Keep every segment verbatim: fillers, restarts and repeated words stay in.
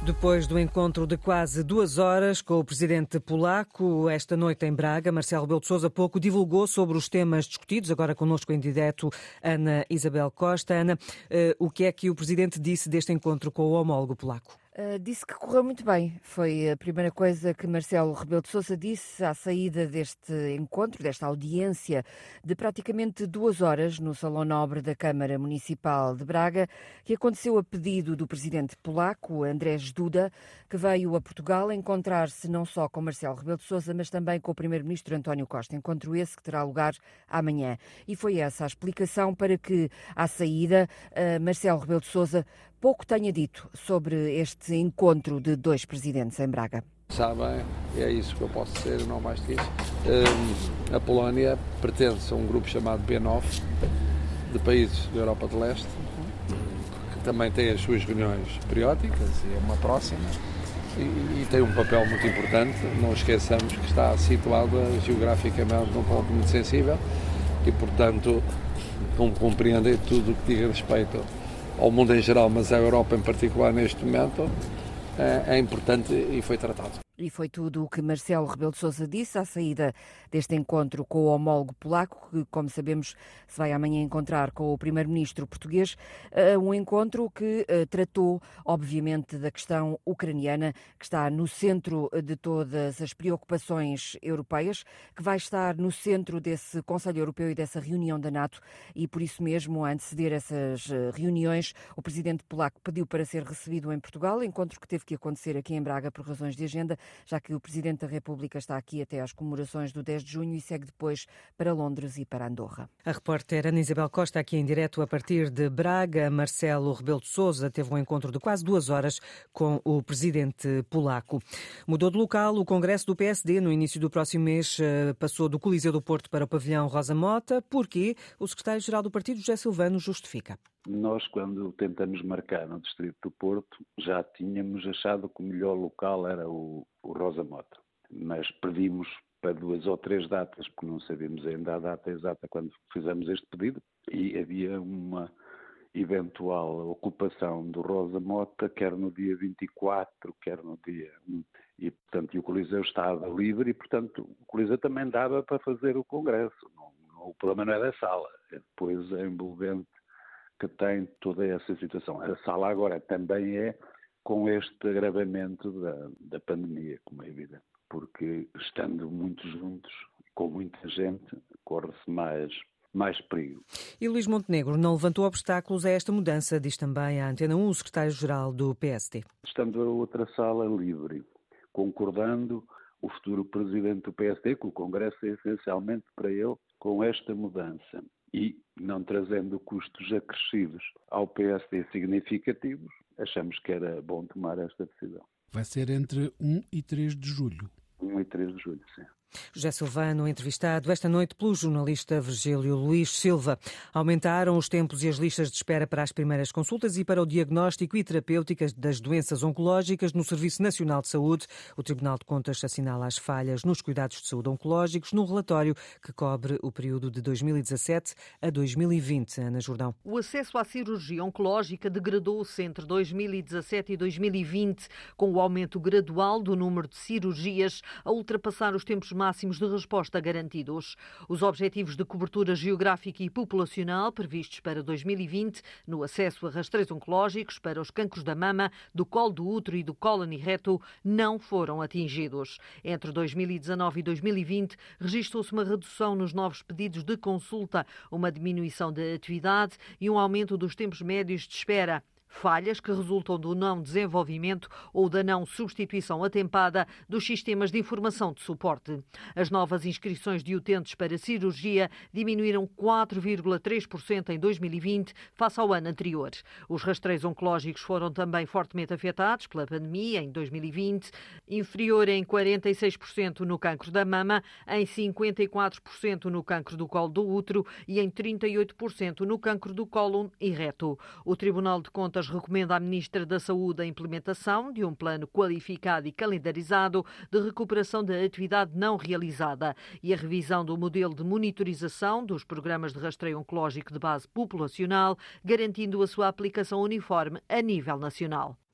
Depois do encontro de quase duas horas com o presidente polaco, esta noite em Braga, Marcelo Rebelo de Sousa há pouco divulgou sobre os temas discutidos. Agora connosco em direto Ana Isabel Costa. Ana, o que é que o presidente disse deste encontro com o homólogo polaco? Uh, disse que correu muito bem. Foi a primeira coisa que Marcelo Rebelo de Sousa disse à saída deste encontro, desta audiência de praticamente duas horas no Salão Nobre da Câmara Municipal de Braga, que aconteceu a pedido do presidente polaco, Andrzej Duda, que veio a Portugal encontrar-se não só com Marcelo Rebelo de Sousa, mas também com o primeiro-ministro António Costa. Encontro esse que terá lugar amanhã. E foi essa a explicação para que, à saída, uh, Marcelo Rebelo de Sousa pouco tenha dito sobre este encontro de dois presidentes em Braga. Sabem, é isso que eu posso dizer, não mais que isso. Um, a Polónia pertence a um grupo chamado B nove, de países da Europa de Leste, que também tem as suas reuniões periódicas, e é uma próxima, e, e tem um papel muito importante. Não esqueçamos que está situada geograficamente num ponto muito sensível e, portanto, como compreendem tudo o que diga respeito ao mundo em geral, mas à Europa em particular neste momento, é, é importante e foi tratado. E foi tudo o que Marcelo Rebelo de Sousa disse à saída deste encontro com o homólogo polaco, que, como sabemos, se vai amanhã encontrar com o primeiro-ministro português. Um encontro que tratou, obviamente, da questão ucraniana, que está no centro de todas as preocupações europeias, que vai estar no centro desse Conselho Europeu e dessa reunião da NATO. E, por isso mesmo, a anteceder essas reuniões, o presidente polaco pediu para ser recebido em Portugal, encontro que teve que acontecer aqui em Braga por razões de agenda, já que o Presidente da República está aqui até às comemorações do dez de junho e segue depois para Londres e para Andorra. A repórter Ana Isabel Costa aqui em direto a partir de Braga. Marcelo Rebelo de Sousa teve um encontro de quase duas horas com o Presidente polaco. Mudou de local. O Congresso do P S D no início do próximo mês passou do Coliseu do Porto para o pavilhão Rosa Mota. Porquê? O secretário-geral do partido, José Silvano, justifica. Nós, quando tentamos marcar no Distrito do Porto, já tínhamos achado que o melhor local era o, o Rosa Mota. Mas pedimos para duas ou três datas, porque não sabíamos ainda a data exata quando fizemos este pedido, e havia uma eventual ocupação do Rosa Mota, quer no dia vinte e quatro, quer no dia um. E, portanto, e o Coliseu estava livre e, portanto, o Coliseu também dava para fazer o Congresso. Não, não, o problema não é da sala, é depois a envolvente que tem toda essa situação. A sala agora também é com este agravamento da, da pandemia, como é evidente, porque estando muito juntos, com muita gente, corre-se mais, mais perigo. E Luís Montenegro não levantou obstáculos a esta mudança, diz também a Antena um, o secretário-geral do P S D. Estando a outra sala livre, concordando o futuro presidente do P S D, que o Congresso é essencialmente para ele, com esta mudança, e não trazendo custos acrescidos ao P S D significativos, achamos que era bom tomar esta decisão. Vai ser entre um e três de julho. um e três de julho, sim. José Silvano, entrevistado esta noite pelo jornalista Virgílio Luís Silva. Aumentaram os tempos e as listas de espera para as primeiras consultas e para o diagnóstico e terapêutica das doenças oncológicas no Serviço Nacional de Saúde. O Tribunal de Contas assinala as falhas nos cuidados de saúde oncológicos num relatório que cobre o período de dois mil e dezassete a dois mil e vinte. Ana Jordão. O acesso à cirurgia oncológica degradou-se entre dois mil e dezassete e dois mil e vinte, com o aumento gradual do número de cirurgias a ultrapassar os tempos máximos de resposta garantidos. Os objetivos de cobertura geográfica e populacional previstos para dois mil e vinte no acesso a rastreios oncológicos para os cancros da mama, do colo do útero e do cólon e reto não foram atingidos. Entre dois mil e dezanove e dois mil e vinte registrou-se uma redução nos novos pedidos de consulta, uma diminuição da atividade e um aumento dos tempos médios de espera. Falhas que resultam do não desenvolvimento ou da não substituição atempada dos sistemas de informação de suporte. As novas inscrições de utentes para cirurgia diminuíram quatro vírgula três por cento em dois mil e vinte face ao ano anterior. Os rastreios oncológicos foram também fortemente afetados pela pandemia em dois mil e vinte, inferior em quarenta e seis por cento no cancro da mama, em cinquenta e quatro por cento no cancro do colo do útero e em trinta e oito por cento no cancro do cólon e reto. O Tribunal de Contas recomenda à Ministra da Saúde a implementação de um plano qualificado e calendarizado de recuperação da atividade não realizada e a revisão do modelo de monitorização dos programas de rastreio oncológico de base populacional, garantindo a sua aplicação uniforme a nível nacional.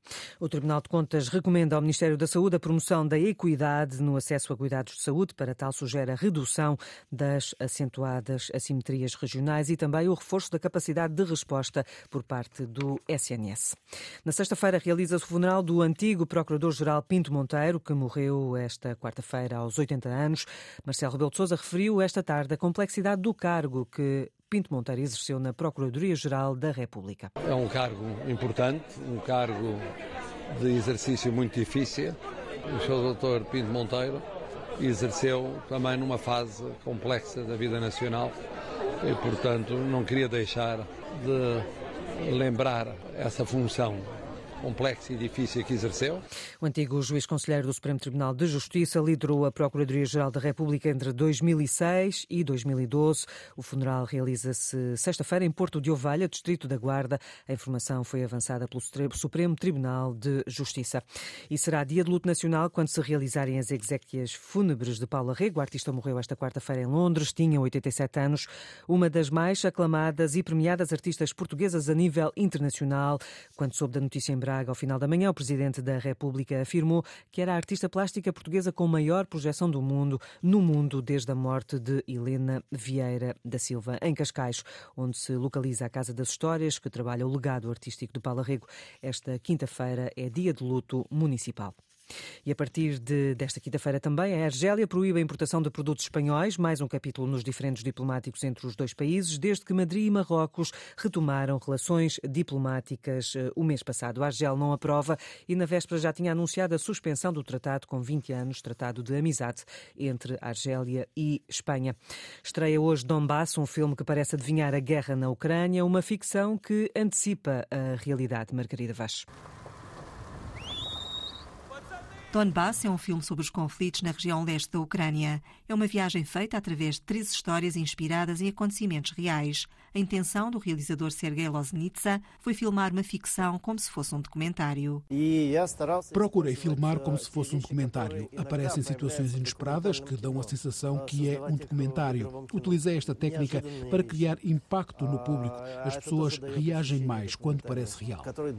O Tribunal de Contas recomenda ao Ministério da Saúde a promoção da equidade no acesso a cuidados de saúde. Para tal, sugere a redução das acentuadas assimetrias regionais e também o reforço da capacidade de resposta por parte do S N S. Na sexta-feira realiza-se o funeral do antigo Procurador-Geral Pinto Monteiro, que morreu esta quarta-feira aos oitenta anos. Marcelo Rebelo de Sousa referiu esta tarde a complexidade do cargo que Pinto Monteiro exerceu na Procuradoria-Geral da República. É um cargo importante, um cargo de exercício muito difícil. O senhor doutor Pinto Monteiro exerceu também numa fase complexa da vida nacional e, portanto, não queria deixar de lembrar essa função complexa e difícil que exerceu. O antigo juiz conselheiro do Supremo Tribunal de Justiça liderou a Procuradoria-Geral da República entre dois mil e seis e dois mil e doze. O funeral realiza-se sexta-feira em Porto de Ovelha, distrito da Guarda. A informação foi avançada pelo Supremo Tribunal de Justiça. E será dia de luto nacional quando se realizarem as exéquias fúnebres de Paula Rego. A artista morreu esta quarta-feira em Londres, tinha oitenta e sete anos, uma das mais aclamadas e premiadas artistas portuguesas a nível internacional. Quando soube da notícia em Braga, ao final da manhã, o Presidente da República afirmou que era a artista plástica portuguesa com maior projeção do mundo, no mundo, desde a morte de Helena Vieira da Silva. Em Cascais, onde se localiza a Casa das Histórias, que trabalha o legado artístico de Paula Rego, esta quinta-feira é dia de luto municipal. E a partir de, desta quinta-feira também, a Argélia proíbe a importação de produtos espanhóis, mais um capítulo nos diferendos diplomáticos entre os dois países, desde que Madrid e Marrocos retomaram relações diplomáticas o mês passado. A Argélia não aprova e na véspera já tinha anunciado a suspensão do tratado com vinte anos, tratado de amizade entre a Argélia e Espanha. Estreia hoje Donbass, um filme que parece adivinhar a guerra na Ucrânia, uma ficção que antecipa a realidade. Margarida Vaz. Donbass é um filme sobre os conflitos na região leste da Ucrânia. É uma viagem feita através de três histórias inspiradas em acontecimentos reais. A intenção do realizador Sergei Loznitsa foi filmar uma ficção como se fosse um documentário. Procurei filmar como se fosse um documentário. Aparecem situações inesperadas que dão a sensação que é um documentário. Utilizei esta técnica para criar impacto no público. As pessoas reagem mais quando parece real.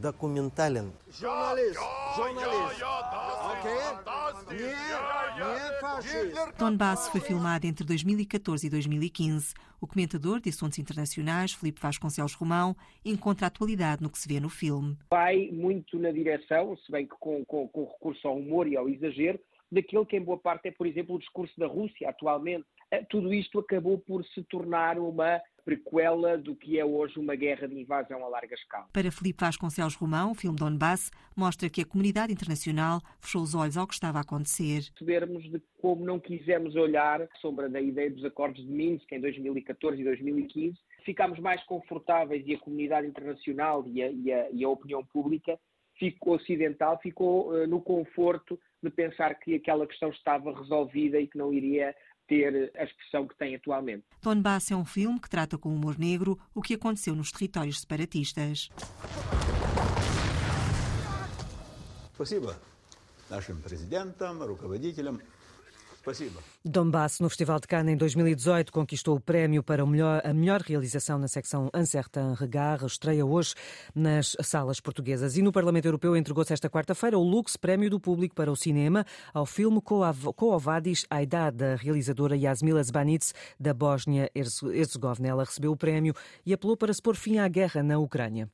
Donbass foi filmado entre dois mil e catorze e dois mil e quinze. O comentador de assuntos internacionais, Filipe Vasconcelos Romão, encontra atualidade no que se vê no filme. Vai muito na direção, se bem que com, com, com recurso ao humor e ao exagero, daquilo que em boa parte é, por exemplo, o discurso da Rússia atualmente. Tudo isto acabou por se tornar uma prequela do que é hoje uma guerra de invasão a larga escala. Para Filipe Vasconcelos Romão, o filme Donbass mostra que a comunidade internacional fechou os olhos ao que estava a acontecer. Percebermos de como não quisemos olhar a sombra da ideia dos acordos de Minsk em dois mil e catorze e dois mil e quinze, ficámos mais confortáveis e a comunidade internacional e a, e a, e a opinião pública ficou ocidental, ficou uh, no conforto de pensar que aquela questão estava resolvida e que não iria ter a expressão que tem atualmente. Donbass é um filme que trata com humor negro o que aconteceu nos territórios separatistas. Спасибо нашим президентам, руководителям. Donbass, no Festival de Cannes em dois mil e dezoito, conquistou o prémio para o melhor, a melhor realização na secção Un Certain Regard. Estreia hoje nas salas portuguesas. E no Parlamento Europeu entregou-se esta quarta-feira o Lux, Prémio do Público para o Cinema, ao filme Quo Vadis Aida, da realizadora Jasmila Zbanic, da Bósnia-Herzegovina. Ela recebeu o prémio e apelou para se pôr fim à guerra na Ucrânia.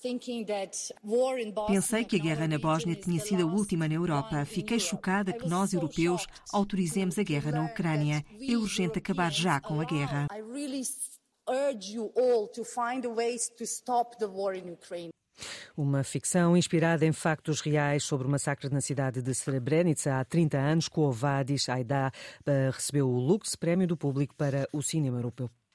Pensei que a guerra na Bósnia tinha sido a última na Europa. Fiquei chocada que nós, europeus, autorizemos a guerra na Ucrânia. É urgente acabar já com a guerra. Uma ficção inspirada em factos reais sobre o massacre na cidade de Srebrenica há trinta anos. Quo Vadis Aida recebeu o Lux, Prémio do Público para o Cinema Europeu.